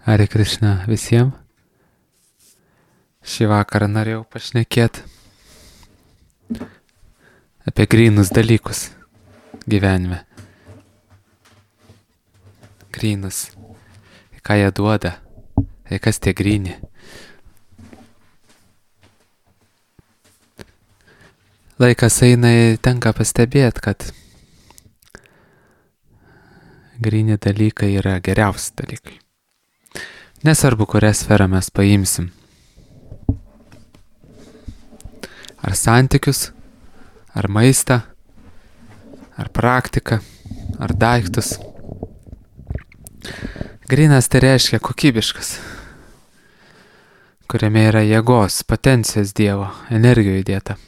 Hare Krishna visiems. Šį vakarą norėjau pašnekėti apie grynus dalykus gyvenime. Grynus. Ką jie duoda? Kas tie gryni? Laikas eina, tenka pastebėti, kad gryni dalykai yra geriausi dalykai. Nesvarbu, kurią sferą mes paimsim. Ar santykius, ar maistą, ar praktiką, ar daiktus. Grynas tai reiškia kokybiškas, kuriame yra jėgos, potencijos Dievo, energijų įdėta.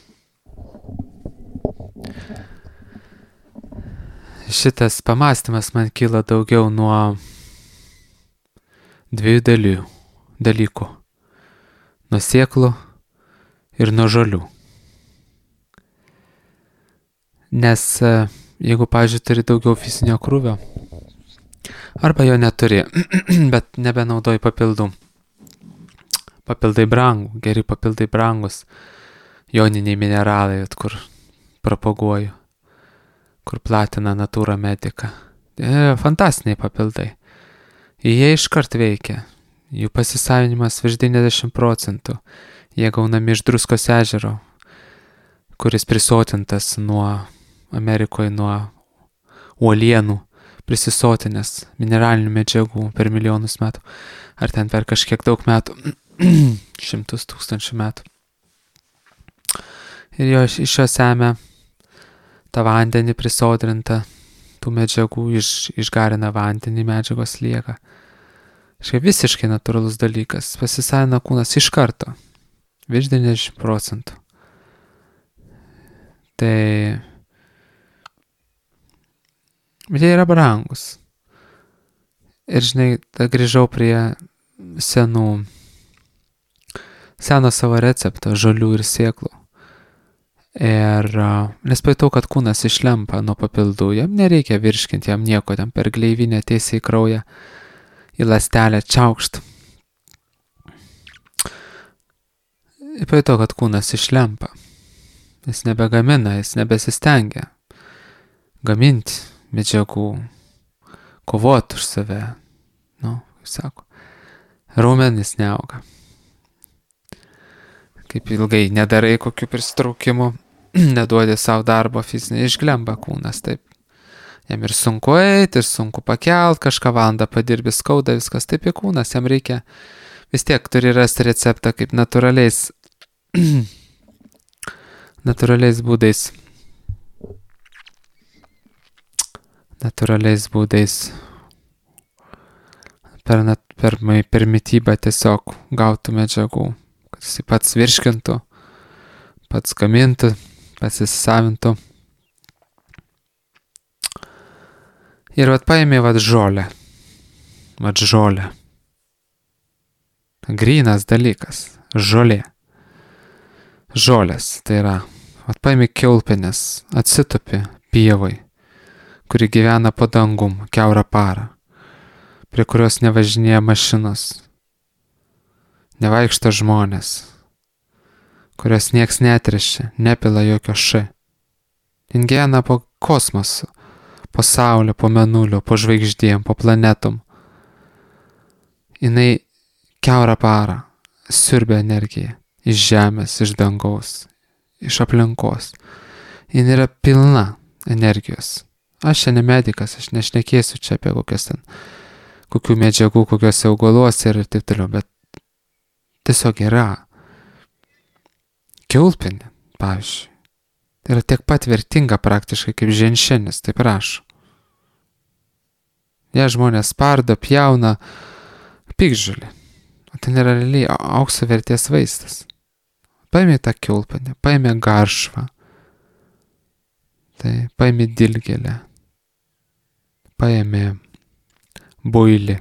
Šitas pamąstymas man kyla daugiau nuo dviejų dalykų. Nuo sėklų ir nuo žolių. Nes jeigu, pavyzdžiui, turi daugiau fizinio krūvio, arba jo neturi, bet nebenaudoji papildų. Papildai brangų, geri papildai brangus, joniniai mineralai, kur propaguoju, kur platina Natura Medica. Fantastiniai papildai. Jie iškart veikia. Jų pasisavinimas virš 90%. Jie gaunami iš Druskos ežero, kuris prisotintas Amerikoje nuo uolienų, prisisotinęs mineralinių medžiagų per milijonus metų. Ar ten per kažkiek daug metų, 100,000 metų. Ir iš jo semia tą vandenį prisodrintą, tų medžiagų išgarina vandenį, medžiagos lieka. Šiaip visiškai natūralus dalykas. Pasisavina kūnas iš karto. Virš 90%. Tai jie yra brangus. Ir žinai, grįžau prie seno savo recepto žolių ir sėklų. Ir nes pajutau, kad kūnas išlempa nuo papildų. Jam nereikia virškinti, jam nieko, ten per gleivinę tiesiai į kraują, į ląstelę čiaukšt. Ir pajutau, kad kūnas išlempa. Jis nebegamina, jis nebesistengia gaminti medžiagų, kovoti už save. Kaip sako, raumenys neauga. Kaip ilgai nedarai kokių prisitraukimų, neduodi savo darbo fizinį, išglemba kūnas, taip. Jam ir sunku eiti, ir sunku pakelt, kažką valandą padirbi, skauda, viskas taip į kūnas, jam reikia, vis tiek turi rasti receptą, kaip natūraliais būdais per mitybą tiesiog gautų medžiagų. Kad jis pats virškintų, pats gamintų, pats įsisavintų. Ir paėmė žolę. Žolę. Grynas dalykas. Žolė. Žolės. Tai yra, paėmė kiaulpienės, atsitupi pievai, kuri gyvena po dangum kiaurą parą, prie kurios nevažinėja mašinos. Nevaikšto žmonės, kurios nieks netrešia, nepila jokio š. Jin gyvena po kosmosu, po saulę, po mėnulio, po žvaigždėm, po planetom. Jinai kiaurą parą siurbia energiją iš žemės, iš dangaus, iš aplinkos. Jin yra pilna energijos. Aš čia ne medikas, aš nešnekėsiu čia apie kokių medžiagų, kokiuose augaluose ir taip toliau, bet tiesiog yra. Kiaulpienė, pavyzdžiui, tai yra tiek pat vertinga praktiškai kaip ženšenis, taip rašo. Jie žmonės spardo, pjauna piktžolę. O ten yra realiai aukso vertės vaistas. Paėmė tą kiaulpienę, paėmė garšvą, tai paėmė dilgėlę, paėmė builį.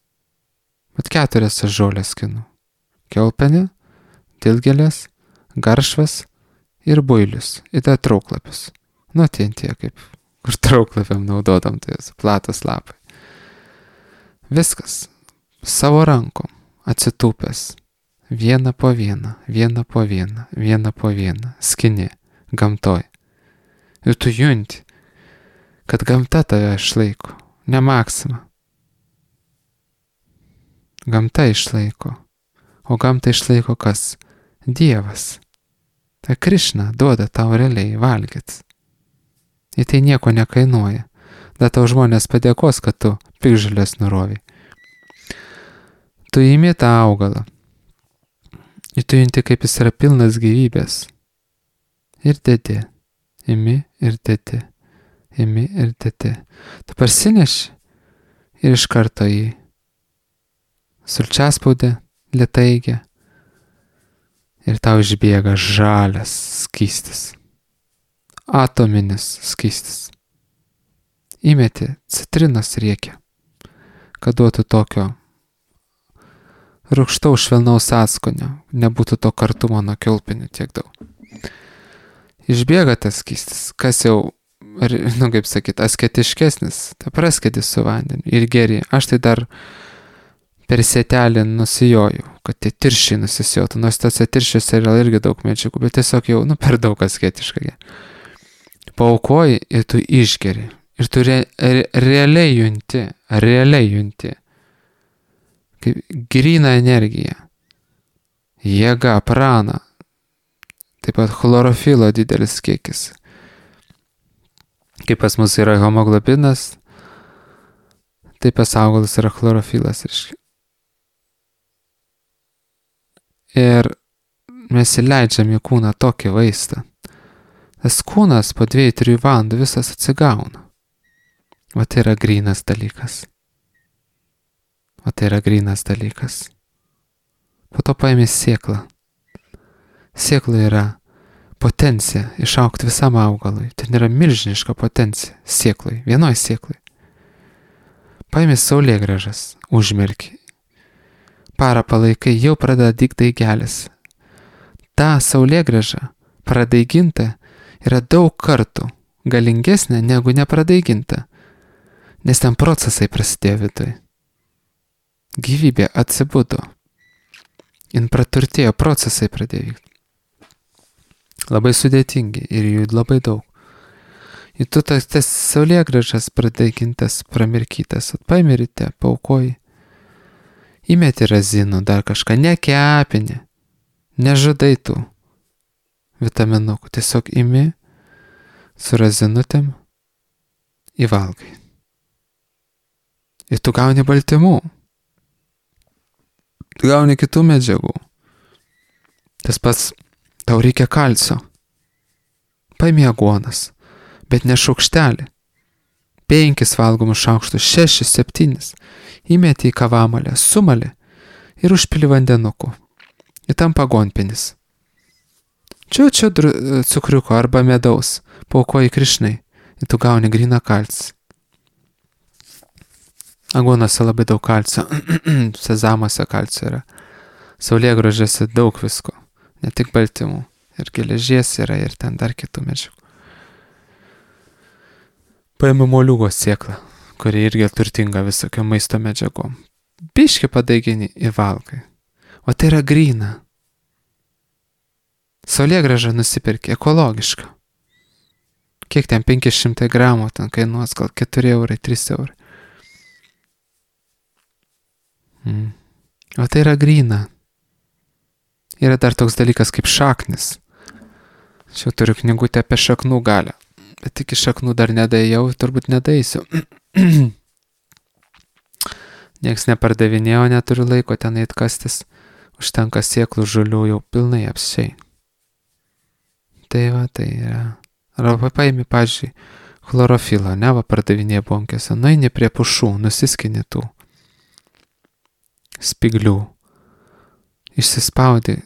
4 žolės skinu. Kiaulpienė, dilgėlės, garšvas ir builius. Ir tai trauklapius. Tie kaip, kur trauklapiam naudodam, tai platus lapai. Viskas. savo rankom atsitūpęs, vieną po vieną, skini gamtoj. Ir tu junti, kad gamta tave išlaiko, ne Maksima. Gamta išlaiko, o gamta išlaiko kas? Dievas. Tai Krišna duoda tau realiai valgyt. Ir tai nieko nekainuoja. Da tau žmonės padėkos, kad tu piktžolės nurovei. Tu imi tą augalą. Ir tu junti, kaip jis yra pilnas gyvybės. Ir dedi. Imi ir dedi. Imi ir dedi. Tu parsineši ir iš karto jį sulčiaspaudę, lėtaigę. Ir tau išbėga žalias skystis. Atominis skystis. Įmeti citrinos riekę, kad duotų tokio rūgštaus švelnaus atskonio, nebūtų to kartumo nuo kiaulpienių tiek daug. Išbėga tas skystis, kas jau, kaip sakyt, asketiškesnis, tai praskedi su vandeniu ir geri. Aš tai dar per sietelį nusijoju, kad tie tirščiai nusisijotų, nors tose tirščiuose yra irgi daug medžiagų, bet tiesiog jau, per daug asketiškai. Paaukoji ir tu išgeri. Ir tu realiai junti, kaip gryna energija, jėga, prana, taip pat chlorofilo didelis kiekis. Kaip pas mus yra hemoglobinas, taip pas augalus yra chlorofilas. Ir mes įleidžiam į kūną tokį vaistą. Tas kūnas po 2-3 valandų visas atsigauna. O tai yra grynas dalykas. Po to paėmė sėklą. Sėkla yra potencija išaugti visam augalui. Ten yra milžiniška potencija sėklai, vienoj sėklai. Paėmė saulėgrąžas, užmerki. Parą palaikai, jau pradeda dygt daigelis. Ta saulėgrąža pradaiginta yra daug kartų galingesnė negu nepradaiginta, nes ten procesai prasidėjo viduje. Gyvybė atsibudo. Jin praturtėjo, procesai pradėjo vykti. Labai sudėtingi ir jų labai daug. Ir tu tas saulėgrąžas pradaigintas, pramirkytas, paimi ryte, paaukoji. Įmeti razinų, dar kažką, nekepini, nežudai tų vitaminukų, tiesiog imi su razinutėm įvalgai. Ir tu gauni baltymų, tu gauni kitų medžiagų. Tas pats, tau reikia kalcio. Paimi aguonas, bet ne šaukštelį. 5 valgomus šaukštus, 6-7, įmeti į kavamalę, sumalį ir užpili vandenuku. Ir tam aguonpienis. Čia cukriuko arba medaus, paaukoji Krišnai ir tu gauni gryną kalcį. Aguonose labai daug kalcio, sezamuose kalcio yra, saulėgrąžėse daug visko, ne tik baltymų, ir geležies yra, ir ten dar kitų medžiagų. Paimi moliūgo sėklą, kuri irgi turtinga visokio maisto medžiagom. Biškį padaigini ir valgai. O tai yra gryna. Saulėgrąžą nusipirki ekologišką. Kiek ten 500 gramų, ten kainuos gal 4 eurai, 3 eurai. O tai yra gryna. Yra dar toks dalykas kaip šaknis. Čia turiu knygutę apie šaknų galią. Bet iki šaknų dar nedaėjau, turbūt nedaeisiu. Nieks nepardavinėjo, neturiu laiko ten eit kastis. Užtenka sėklų, žolių jau pilnai apsčiai. Tai va, tai yra. Arba paimi, pavyzdžiui, chlorofilą, ne, va pardavinėja bonkėse. Nueini prie pušų, nusiskini tų spiglių. Išsispaudi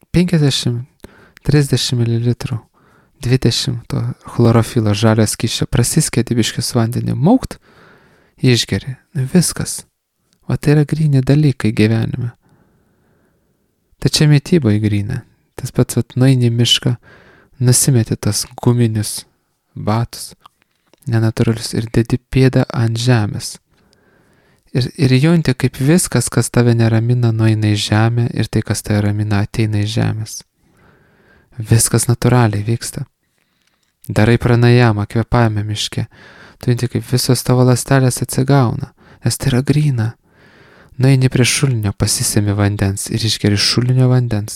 50-30 ml. 20 to chlorofilo žalio skysčio, prasiskėdi biškius vandenį, maukt, išgeri. Viskas. O tai yra gryni dalykai gyvenime. Tai čia mityba į gryną. Tas pats, nueini į mišką, nusimeti tas guminius batus, nenatūralius, ir dedi pėdą ant žemės. Ir jaunti, kaip viskas, kas tave neramina, nueina į žemę ir tai, kas tave ramina, ateina iš žemės. Viskas natūraliai vyksta. Darai pranajamą, kvėpavimą miške. Tu jaunti, kaip visos tavo ląstelės atsigauna, nes tai yra gryna. Nueini prie šulinio, pasisemi vandens ir išgeri šulinio vandens.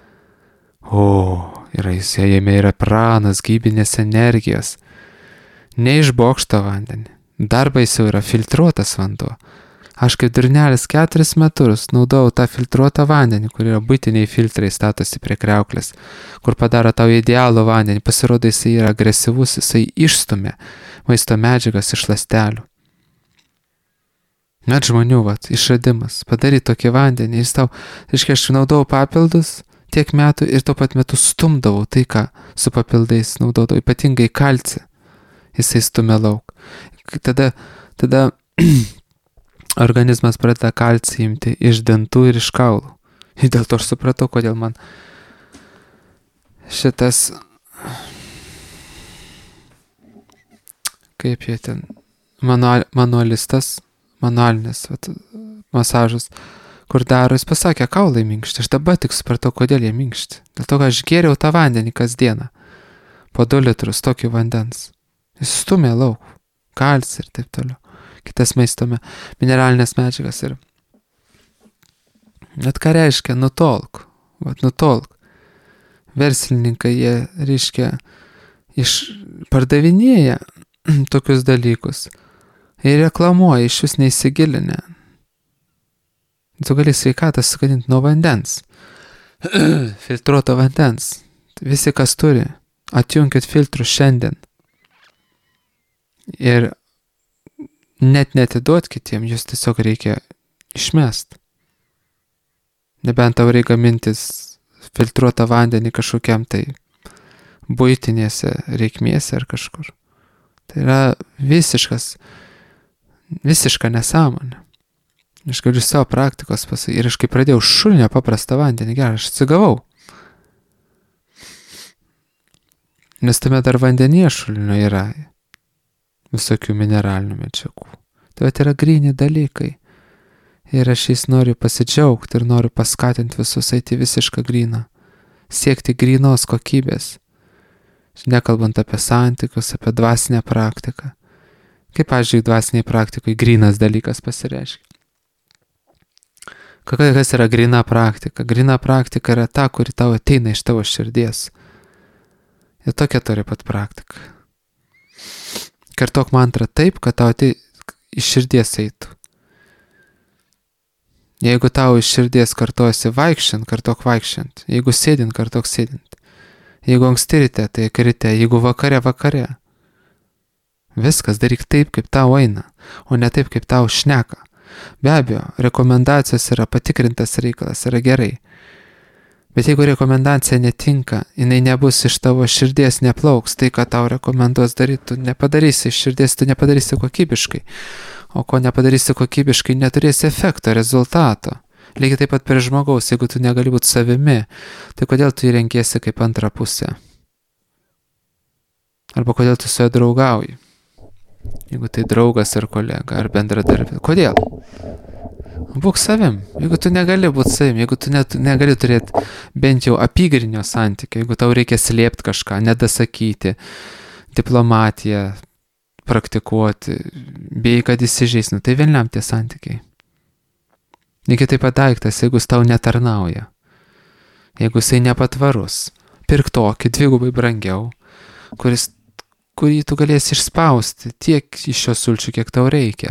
Jame yra pranas, gyvybinės energijos. Ne iš bokšto vandenį. Dar baisiau yra filtruotas vanduo. Aš kaip durnelis 4 metus naudojau tą filtruotą vandenį, kur yra buitiniai filtrai statosi prie kriauklės, kur padaro tau idealų vandenį. Pasirodo, jisai yra agresyvus, jisai išstumia maisto medžiagas iš ląstelių. Net žmonių, išradimas, padaryti tokį vandenį. Jis tau, aš naudojau papildus tiek metų ir tuo pat metu stumdavau tai, ką su papildais naudodavau, ypatingai kalcį. Jisai stumia lauk. Tada organizmas pradeda kalcį imti iš dantų ir iš kaulų. Ir dėl to aš supratau, kodėl man šitas, kaip jie ten, manualinis masažas, kur daro, jis pasakė, kaulai minkšti. Aš dabar tik supratau, kodėl jie minkšti. Dėl to, kad aš gėriau tą vandenį kasdieną. Po 2 litrus tokio vandens. Jis stumė lauk, kalcį ir taip toliau. Kitas maisto mineralinės medžiagas ir net ką reiškia nutolk. Nutolk. Verslininkai jie reiškia pardavinėja tokius dalykus ir reklamuoja iš vis neįsigilinę. Tu gali sveikatą sugadinti nuo vandens. Filtruoto vandens. Visi, kas turi, atjunkit filtrus šiandien. Ir net netiduot kitiem, jūs tiesiog reikia išmest. Nebent tau reikia mintis filtruotą vandenį kažkokiam tai buitinėse reikmėse ar kažkur. Tai yra visiška nesąmonė. Aš galiu savo praktikos pasakyti. Ir aš kai pradėjau šulinio paprastą vandenį gerą, aš atsigavau. Nes tame dar vandenyje šulinio yra visokių mineralinių medžiagų. Tai yra gryni dalykai. Ir aš jais noriu pasidžiaugti ir noriu paskatinti visus eiti visišką gryną. Siekti grynos kokybės. Nekalbant apie santykius, apie dvasinę praktiką. Kaip, pavyzdžiui, dvasiniai praktikai grynas dalykas pasireiškia. Kas yra gryna praktika? Gryna praktika yra ta, kuri tau ateina iš tavo širdies. Ir tokia turi pat praktika. Kartok mantrą taip, kad tau iš širdies eitų. Jeigu tau iš širdies kartojasi vaikščiant, kartok vaikščiant. Jeigu sėdint, kartok sėdint. Jeigu anksti ryte, tai ryte. Jeigu vakare. Viskas daryk taip, kaip tau eina, o ne taip, kaip tau šneka. Be abejo, rekomendacijos yra patikrintas reikalas, yra gerai. Bet jeigu rekomendacija netinka, jinai nebus iš tavo širdies, neplauks, tai, ką tau rekomenduos daryti, tu nepadarysi iš širdies, tu nepadarysi kokybiškai. O ko nepadarysi kokybiškai, neturėsi efekto, rezultato. Lygiai taip pat prie žmogaus, jeigu tu negali būti savimi, tai kodėl tu jį renkiesi kaip antrą pusę? Arba kodėl tu su juo draugauji? Jeigu tai draugas ar kolega, ar bendradarbis. Kodėl? Būk savim. Jeigu tu negali būti savim, jeigu tu negali turėti bent jau apygrinio santykio, jeigu tau reikia slėpti kažką, nedasakyti, diplomatiją praktikuoti, bei kad įsižeis, tai velniam tie santykiai. Lygiai taip pat daiktas, jeigu jis tau netarnauja, jeigu jisai nepatvarus, pirk tokį 2 brangiau, kurį tu galėsi išspausti tiek iš šios sulčių, kiek tau reikia.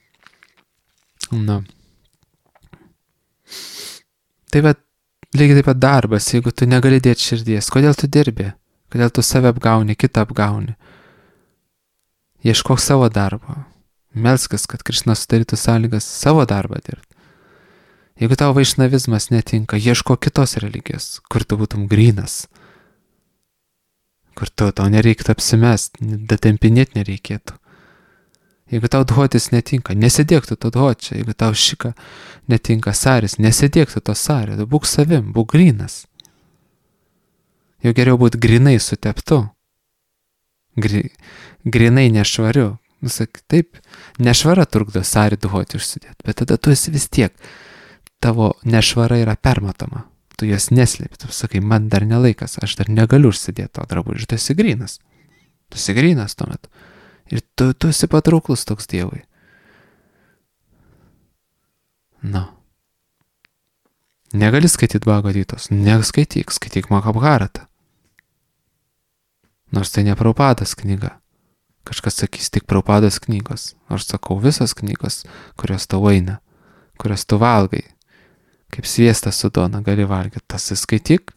Tai lygiai taip pat darbas, jeigu tu negali dėti širdies, kodėl tu dirbi? Kodėl tu save apgauni, kitą apgauni? Ieškok savo darbo. Melskas, kad Krišna sudarytų sąlygas savo darbą dirbti. Jeigu tavo vaišnavizmas netinka, ieškok kitos religijos, kur tu būtum grynas. Kur tau nereiktų apsimest, datempinėti nereikėtų. Jeigu tau dhotis netinka, nesidėktų to dhočio. Jeigu tau šika netinka saris, nesidėktų to sario. Būk savim, būk grynas. Jau geriau būti grinai suteptu. Grinai nešvariu. Nusak, taip, nešvara trukdo sarį duhoti užsidėti, bet tada tu esi vis tiek, tavo nešvara yra permatoma, tu jos neslėpi, tu sakai, man dar nelaikas, aš dar negaliu užsidėti to drabužį, tu esi grynas tuomet. Ir tu esi patrauklus toks Dievui. Negali skaityti Bhagavatos, skaityk Mahabharatą. Nors tai ne Prabhupados knyga. Kažkas sakys tik Prabhupados knygos. Nors sakau, visos knygos, kurios tau eina, kurios tu valgai, kaip sviestą su duona gali valgyti, tas įskaityk.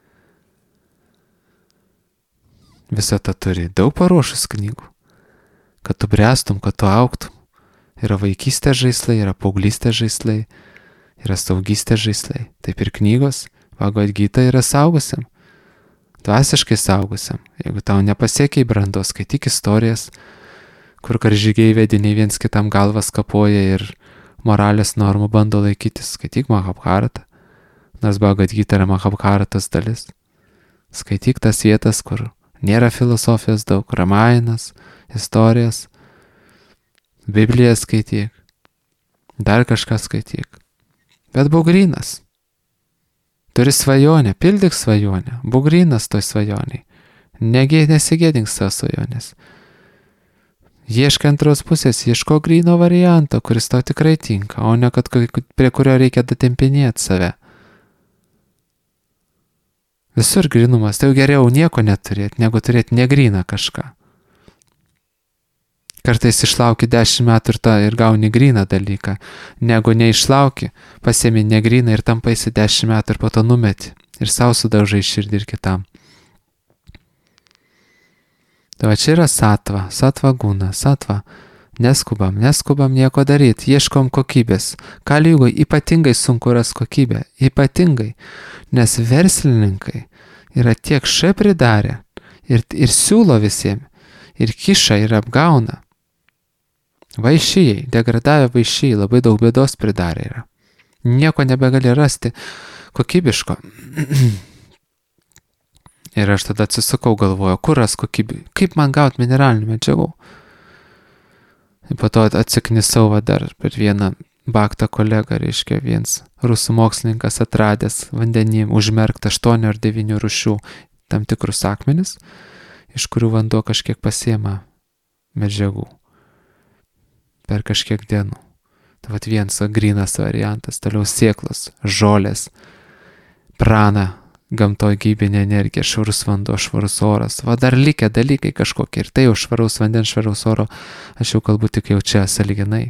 Visą tą turi daug paruošus knygų, kad tu bręstum, kad tu augtum. Yra vaikystės žaislai, yra paauglystės žaislai, yra saugystės žaislai. Taip ir knygos, Bhagavad Gita yra saugusiam, dvasiškai saugusiam. Jeigu tau nepasiekia į brandos, skaityk istorijas, kur karžygiai vediniai viens kitam galvas kapoja ir moralės normų bando laikytis. Skaityk Mahabharatą, nors Bhagavad Gita yra Mahabharatos dalis. Skaityk tas vietas, kur nėra filosofijos daug, Ramajanas, istorijas, Bibliją skaityk, dar kažką skaityk. Bet būk grynas. Turi svajonę, pildyk svajonę, būk grynas toj svajoniai. Nesigėdink savo svajonės. Ieškai antros pusės, ieško gryno varianto, kuris tau tikrai tinka, o ne kad prie kurio reikia datempinėti save. Visur grynumas, tai jau geriau nieko neturėti, negu turėti negryną kažką. Kartais išlauki 10 metų ir gauni gryną dalyką, negu neišlauki, pasiemi negryną ir tampaisi 10 metų ir po to numeti ir savo sudaužai širdį ir kitam. Tai va čia yra satva guna, neskubam nieko daryti, ieškom kokybės. Kaliugoj ypatingai sunku ras kokybę, ypatingai, nes verslininkai yra tiek pridarę ir siūlo visiems, ir kiša, ir apgauna. Vaišėjai, degradavę vaišėjai, labai daug bėdos pridarė yra. Nieko nebegali rasti kokybiško. Ir aš tada atsisukau, galvoju, kur ras kokybė, kaip man gauti mineralinių medžiagų. Ir po to atsiknisau dar per vieną baktą kolegą, reiškia vienas rusų mokslininkas atradęs vandenį užmerktą 8 ar 9 rūšių tam tikrus akmenis, iš kurių vanduo kažkiek pasiema medžiagų per kažkiek dienų. Tai vat vienas grynas variantas, toliau sėklos, žolės, prana, gamtoj gyvybinė energija, švarus vanduo, švarus oras. Va dar likę dalykai kažkokie ir tai jau švaraus vandens, švaraus oro, aš jau kalbu tik jau čia sąlyginai.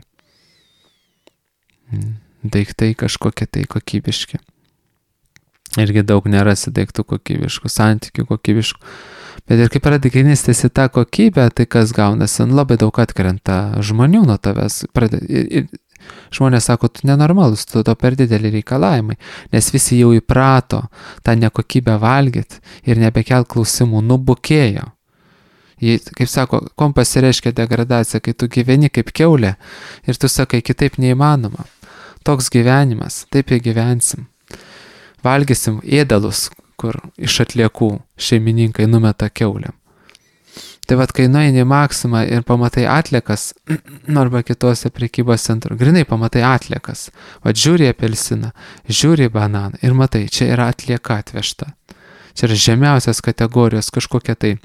Daiktai kažkokie tai kokybiški. Irgi daug nerasi daiktų kokybiškų, santykių kokybiškų. Bet ir kai pradedi gilintis į tą kokybę, tai kas gaunasi, labai daug atkrenta žmonių nuo tavęs. Ir žmonės sako, tu nenormalus, tu to per didelį reikalavimai, nes visi jau įprato tą nekokybę valgyti ir nebekelt klausimų, nubukėjo. Kaip sako, kom pasireiškia degradacija, kai tu gyveni kaip kiaulė ir tu sakai, kitaip neįmanoma. Toks gyvenimas, taip ir gyvensim. Valgysim ėdalus, kur iš atliekų šeimininkai numeta kiaulėm. Tai vat, kai nueini į Maksimą ir pamatai atliekas, arba kitose prekybos centrų, grinai pamatai atliekas. Vat žiūri apelsiną, žiūri bananą ir matai, čia yra atlieka atvežta. Čia yra žemiausios kategorijos kažkokia tai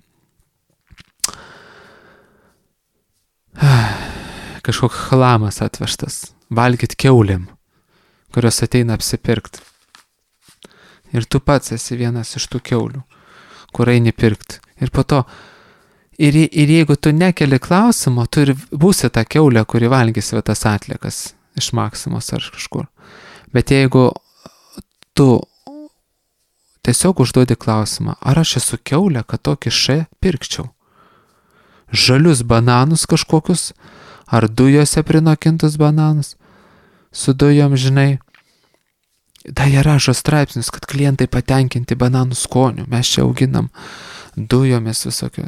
kažkoks chlamas atvežtas. Valgyt kiaulėm, kurios ateina apsipirkti. Ir tu pats esi vienas iš tų kiaulių, kur eini pirkti. Ir po to, ir jeigu tu nekeli klausimo, tu ir būsi ta kiaulė, kuri valgys tas atliekas iš Maksimos ar kažkur. Bet jeigu tu tiesiog užduodi klausimą, ar aš esu kiaulė, kad tokį pirkčiau? Žalius bananus kažkokius, ar dujose prinokintus bananus, su dujom, žinai. Da jie rašo straipsnius, kad klientai patenkinti bananų skoniu, mes čia auginam dujomis visokio,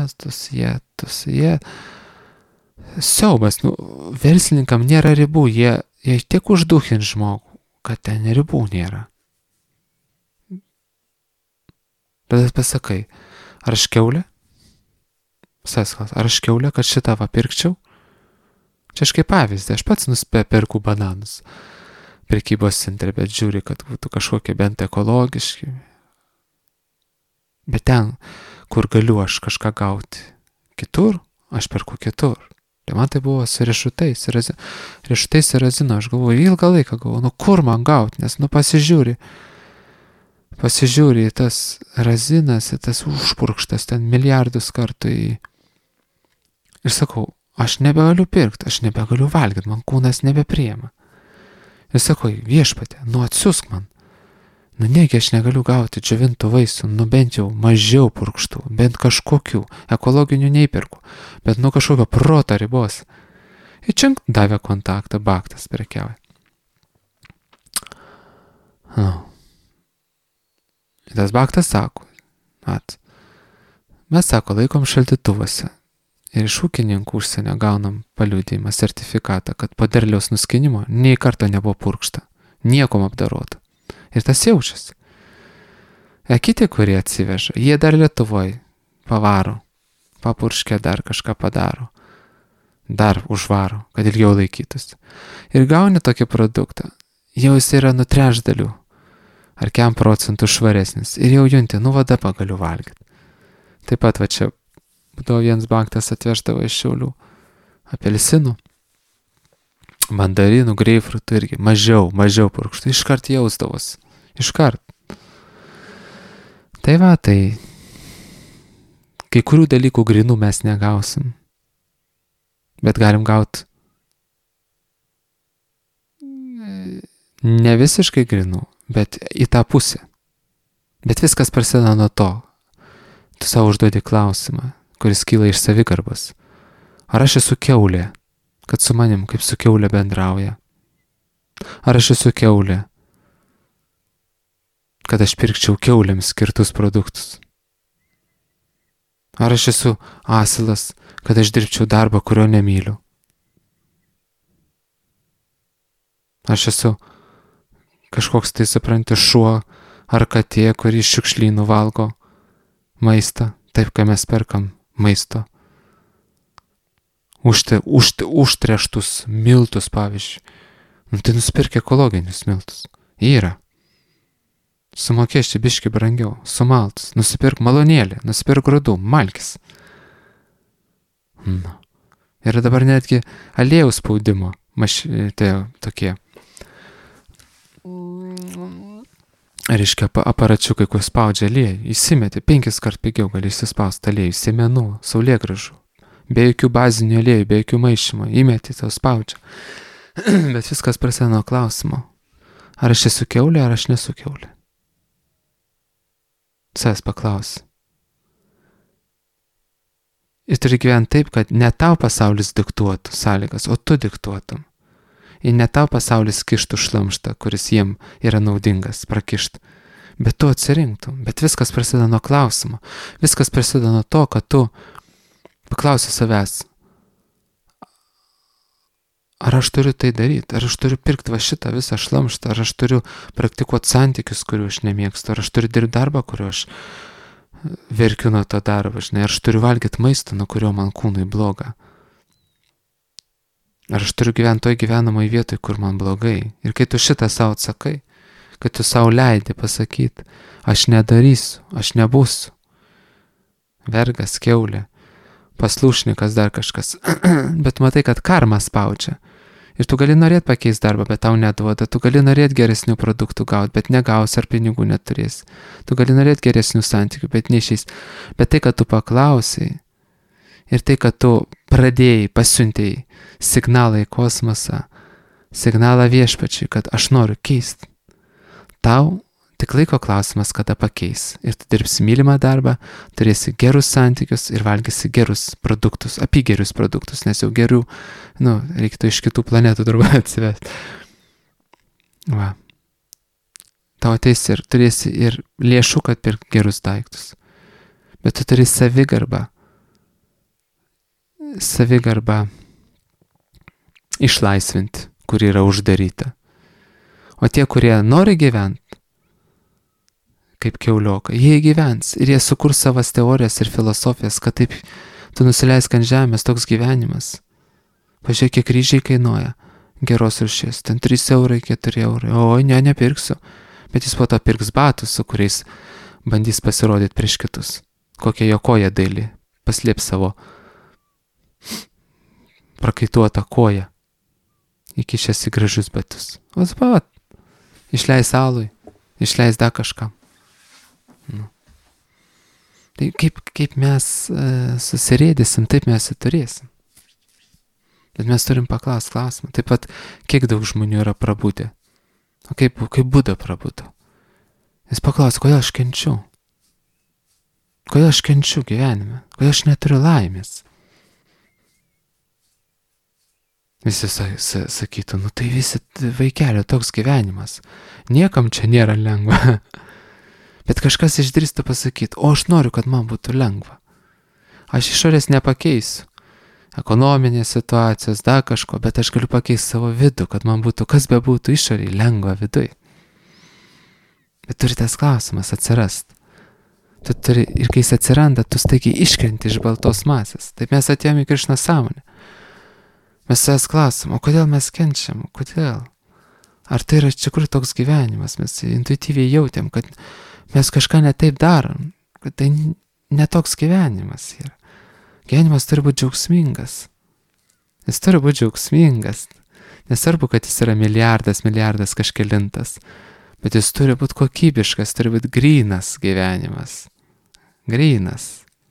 siaubas, verslininkam nėra ribų, jie tiek užduhin žmogų, kad ten ribų nėra. Tada pasakai, ar aš kiaulė? Sasklas, ar aš kiaulė, kad šitą va pirkčiau? Čia aš kaip pavyzdį, aš pats perku bananus prekybos centre, bet žiūri, kad būtų kažkokie bent ekologiški. Bet ten, kur galiu aš kažką gauti kitur, aš perku kitur. Tai man tai buvo su riešutais ir razina, aš galvoju, ilgą laiką galvoju, nu kur man gauti, nes nu pasižiūri į tas razinas, į tas užpurkštas ten milijardus kartų ir sakau, aš nebegaliu pirkti, aš nebegaliu valgyti, man kūnas nebepriema. Ir sakau, viešpatie, nu atsiusk man. Nu negi aš negaliu gauti džiovintų vaisių, nu bent jau mažiau purkštų, bent kažkokių, ekologinių neįperku, bet nu kažkokio proto ribos. Ir čia davė kontaktą, baktas prekiauja. Ir tas baktas sako, mes sako, laikom šaldytuvuose. Ir iš ūkininkų užsienio gaunam paliudijimą, sertifikatą, kad po derliaus nuskinimo nei karto nebuvo purkšta, niekom apdarota. Ir tas jaučiasi. Kiti, kurie atsiveža, jie dar Lietuvoje pavaro, papurškia dar kažką padaro, dar užvaro, kad ilgiau laikytųsi. Ir gauni tokį produktą, jau jis yra nu trečdaliu ar 4% švaresnis. Ir jau junti, nu vada pagaliu valgyti. Taip pat va čia būdavo vienas baktas atveždavo iš Šiaulių apelsinų, mandarinų, greipfrutų irgi mažiau purkštų, iškart jausdavosi, iškart. Tai va, tai kai kurių dalykų grinų mes negausim, bet galim gauti ne visiškai grinų, bet į tą pusę. Bet viskas prasideda nuo to, tu savo užduodi klausimą, kuris kyla iš savigarbos. Ar aš esu kiaulė, kad su manim kaip su kiaulė bendrauja? Ar aš esu kiaulė, kad aš pirkčiau kiaulėms skirtus produktus? Ar aš esu asilas, kad aš dirbčiau darbą, kurio nemyliu? Aš esu kažkoks tai supranti šuo ar katė, kuri iš šiukšlynų valgo maistą, taip kai mes perkam maisto. Užtreštus miltus, pavyzdžiui. Nu, tai nusipirk ekologinius miltus. Yra. Sumokės čia biški brangiau. Sumaltus. Nusipirk malonėlį. Nusipirk grūdų. Malkis. Nu. Ir dabar netgi aliejaus spaudimo. Tai tokie. Reiškia, aparačiukai, kur spaudžia aliejų, įsimeti 5 kart pigiau gali išsispausti aliejų, sėmenų, saulėgrąžų, be jokių bazinių aliejų, be jokių maišymų, įmeti, tau spaudžia. Bet viskas prasideda nuo klausimo, ar aš esu kiaulė, ar aš nesu kiaulė. Savęs paklausi. Ir turi gyventi taip, kad ne tau pasaulis diktuotų sąlygas, o tu diktuotum. Ir ne tau pasaulis kištų šlamštą, kuris jiem yra naudingas prakišt. Bet tu atsirinktum. Bet viskas prasideda nuo klausimo. Viskas prasideda nuo to, kad tu paklausi savęs, ar aš turiu tai daryti, ar aš turiu pirkti va šitą visą šlamštą, ar aš turiu praktikuoti santykius, kurių aš nemėgstu, ar aš turiu dirbti darbą, kurio aš verkiu nuo to darbo, žinai, ar aš turiu valgyti maistą, nuo kurio man kūnui bloga. Ar aš turiu gyventi toj gyvenamoj vietoj, kur man blogai. Ir kai tu šitą savo atsakai, kai tu savo leidi pasakyti, aš nedarysiu, aš nebūsiu. Vergas, kiaulė, paslūšnikas, dar kažkas. Bet matai, kad karma spaudžia. Ir tu gali norėti pakeisti darbą, bet tau neduoda. Tu gali norėti geresnių produktų gauti, bet negausi ar pinigų neturėsi. Tu gali norėti geresnių santykių, bet neišeis. Bet tai, kad tu paklausai, ir tai, kad tu pradėjai, pasiuntėjai signalą į kosmosą, signalą viešpačiui, kad aš noriu keisti. Tau tik laiko klausimas, kada pakeis. Ir tu dirbsi mylimą darbą, turėsi gerus santykius ir valgysi gerus produktus, apygerius produktus, nes jau gerų, reiktų iš kitų planetų turbūt atsivesti. Va. Tau ateis ir turėsi ir lėšų, kad pirk gerus daiktus. Bet tu turi savigarbą išlaisvinti, kuri yra uždaryta. O tie, kurie nori gyventi kaip kiauliokai, jie gyvens ir jie sukurs savas teorijas ir filosofijas, kad taip Tu nusileisk ant žemės, toks gyvenimas. Pažiūrėk, kiek kryžiai kainuoja. Geros rūšies, ten 3 eurai, 4 eurai. O, nepirksiu. Bet jis po to pirks batus, su kuriais bandys pasirodyti prieš kitus. Kokia jo koja daili. Paslėps savo prakaituotą koją. Įkišęs į gražius batus. O pat, išleis alui, išleis dar kažkam. Nu. Tai kaip mes susirėdysim, taip mes ir turėsim. Bet mes turim paklausti klausimą. Taip pat, kiek daug žmonių yra prabudę. O kaip Buda prabudo? Jis paklausė, kodėl aš kenčiu? Kodėl aš kenčiu gyvenime? Kodėl aš neturiu laimės? Visi sakytų, nu tai visi vaikelio toks gyvenimas. Niekam čia nėra lengva. Bet kažkas išdrįstų pasakyti, o aš noriu, kad man būtų lengva. Aš išorės nepakeisiu. Ekonominės situacijos, dar kažko, bet aš galiu pakeisti savo vidų, kad man būtų, kas be būtų išoriai, lengva viduj. Bet turi tas klausimas atsirast. Tu turi, ir kai jis atsiranda, tu staigiai iškrenti iš baltos masės. Taip mes atėjome į Krišnos sąmonę. Mes savęs klausim, o kodėl mes kenčiam, kodėl? Ar tai yra iš tikrųjų toks gyvenimas? Mes intuityviai jautėm, kad mes kažką netaip darom, kad tai netoks gyvenimas yra. Gyvenimas turi būti džiaugsmingas. Jis turi būti džiaugsmingas. Nesvarbu, kad jis yra milijardas kažkelintas, bet jis turi būti kokybiškas, turi būti grynas gyvenimas. Grynas.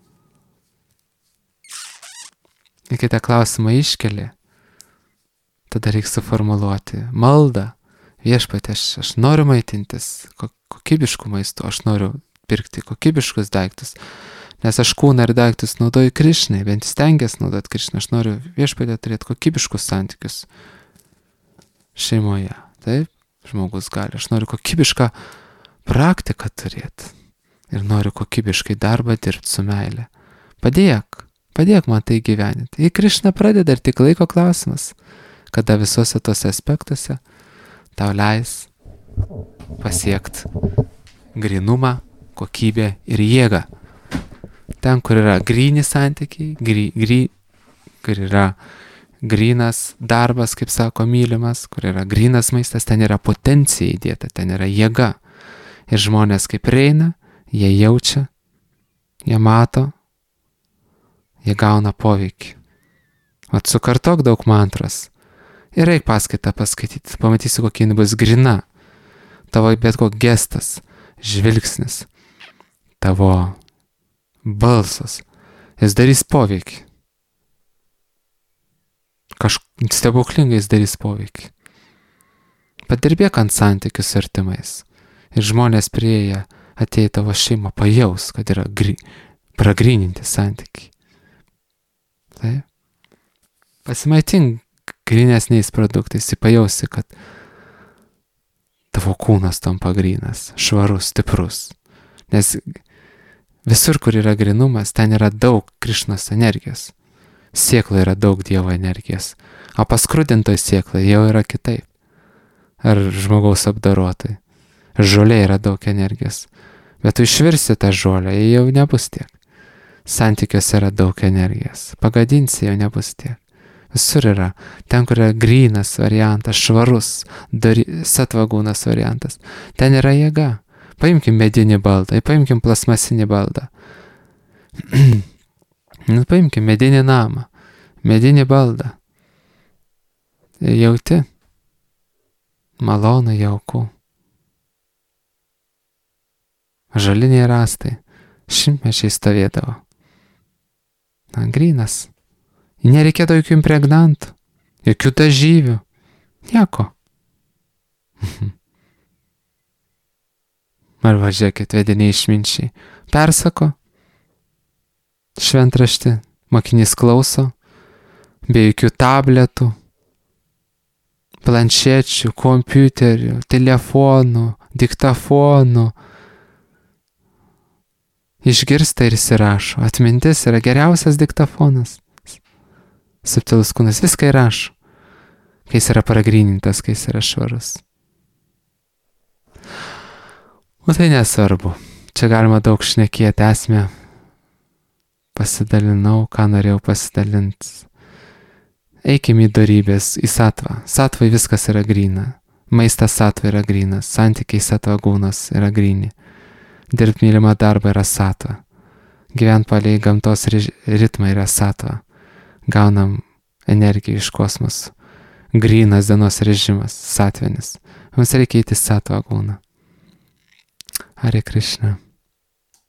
Ir kitą klausimą iškeli, tada reikia suformuluoti maldą. Viešpatie, aš noriu maitintis kokybiškų maistų, aš noriu pirkti kokybiškus daiktus. Nes aš kūną ir daiktus naudoju Krišnai, bent stengiasi naudoti Krišną. Aš noriu viešpatį turėti kokybiškus santykius šeimoje. Taip, žmogus gali. Aš noriu kokybišką praktiką turėti. Ir noriu kokybiškai darbą dirbti su meile. Padėk man tai gyveninti. Į Krišną pradeda ir tik laiko klausimas, kada visuose tose aspektuose tau leis pasiekti grynumą, kokybę ir jėgą. Ten, kur yra gryni santykiai, kur yra grynas darbas, kaip sako, mylimas, kur yra grynas maistas, ten yra potencija įdėta, ten yra jėga. Ir žmonės kaip eina, jie jaučia, jie mato, jie gauna poveikį. Sukartok daug mantros ir eik paskaitą paskaityti, pamatysi, kokia jinai bus gryna. Tavo bet koks gestas, žvilgsnis, tavo balsas, jis darys poveikį. Stebuklingai jis darys poveikį. Padirbėk ant santykių su artimais. Ir žmonės prieėję atėję tavo šeimą pajaus, kad yra pragryninti santykiai. Taip. Pasimaitink grynesniais produktais, pajausi, kad tavo kūnas tampa grynas, švarus, stiprus. Nes visur, kur yra grynumas, ten yra daug Krišnos energijos. Sėkla yra daug Dievo energijos. O paskrudintoj sėkla jau yra kitaip. Ar žmogaus apdorotoj. Žolė yra daug energijos. Bet tu išvirsi tą žolę, jau nebus tiek. Santykiuose yra daug energijos. Pagadinsi, jau nebus tiek. Visur yra. Ten, kur yra grynas variantas, švarus, satvagūnas variantas. Ten yra jėga. Paimkim medinį baldą, paimkim plasmasinį baldą. Paimkim medinį namą, medinį baldą. Jauti? Malonu, jauku. Žaliniai rąstai šimtmečiai stovėdavo. Grynas. Nereikėdavo jokių impregnantų, jokių dažyvių, nieko. Ar važiuokit, vediniai išminčiai. Persako, šventraštį, mokinys klauso, be jokių tabletų, planšečių, kompiuterių, telefonų, diktafonų. Išgirsta ir įsirašo. Atmintis yra geriausias diktafonas. Subtilus kūnas viską įrašo, kai jis yra pragrynintas, kai jis yra švarus. O tai nesvarbu. Čia galima daug šnekėti, esmę pasidalinau, ką norėjau pasidalinti. Eikim į dorybės, į satvą. Satvai viskas yra gryna. Maistas satva yra grynas, santykiai satva gūnas yra gryni. Dirbti mylimą darbą yra satva. Gyvent palei gamtos ritmą yra satva. Gaunam energiją iš kosmoso. Grynas dienos režimas, satvinis. Mums reikia įti satvą gūną. Hare Krishna.